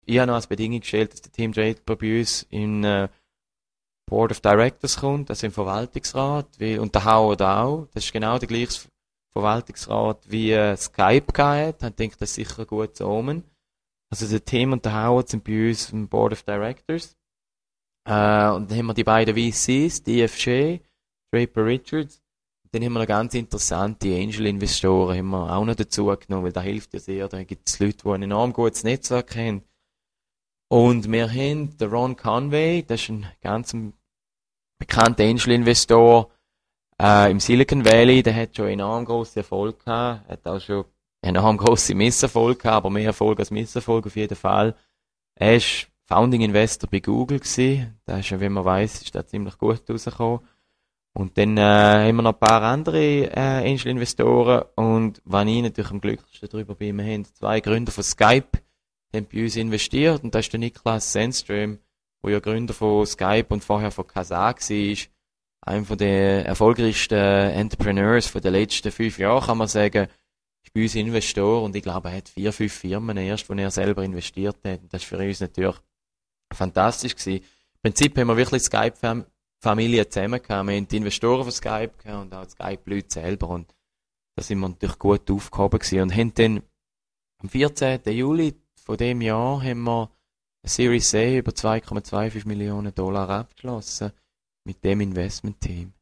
Ich habe noch als Bedingung gestellt, dass der Tim Draper bei uns in Board of Directors kommt, also im Verwaltungsrat, und der Howard auch. Das ist genau der gleiche Verwaltungsrat wie Skype gehabt. Ich denke, das ist sicher ein gutes Omen. Also der Tim und der Howard sind bei uns im Board of Directors. Und dann haben wir die beiden VCs, DFJ, Draper Richards. Und dann haben wir noch ganz interessante Angel-Investoren haben wir auch noch dazu genommen, weil da hilft ja sehr. Da gibt es Leute, die ein enorm gutes Netzwerk haben. Und wir haben den Ron Conway, das ist ein ganz bekannter Angel-Investor im Silicon Valley. Der hat schon enorm grossen Erfolg gehabt, hat auch schon enorm grosse Misserfolg gehabt, aber mehr Erfolg als Misserfolg auf jeden Fall. Er ist Founding Investor bei Google gewesen. Da ist ja, wie man weiss, ist da ziemlich gut rausgekommen. Und dann haben wir noch ein paar andere Angel-Investoren. Und was ich natürlich am glücklichsten darüber bin, wir haben 2 Gründer von Skype, die haben bei uns investiert. Und da ist der Niklas Sandström, der ja Gründer von Skype und vorher von Kazaa war. Einer der erfolgreichsten Entrepreneurs von den letzten 5 Jahren, kann man sagen, ist bei uns Investor. Und ich glaube, er hat 4, 5 Firmen erst, wo er selber investiert hat. Und das ist für uns natürlich fantastisch gewesen. Im Prinzip haben wir wirklich Skype-Familie zusammen gehabt. Wir haben die Investoren von Skype gehabt und auch die Skype-Leute selber. Und da sind wir natürlich gut aufgehoben gewesen. Und haben dann am 14. Juli von dem Jahr haben wir eine Series A über $2,25 Millionen abgeschlossen mit dem Investment-Team.